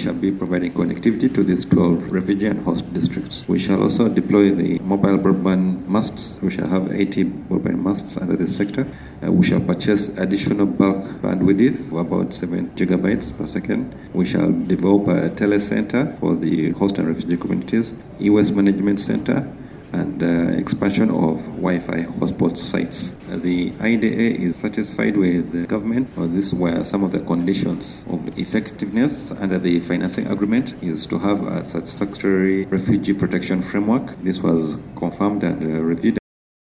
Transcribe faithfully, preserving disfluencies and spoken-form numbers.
shall be providing connectivity to these twelve refugee and host districts. We shall also deploy the mobile broadband masts. We shall have eighty broadband masts under this sector. Uh, we shall purchase additional bulk bandwidth of about seven gigabytes per second. We shall develop a telecenter for the host and refugee communities, e-waste management center, and uh, expansion of Wi-Fi hotspot sites. Uh, the I D A is satisfied with the government. Or this were some of the conditions of effectiveness under the financing agreement is to have a satisfactory refugee protection framework. This was confirmed and uh, reviewed.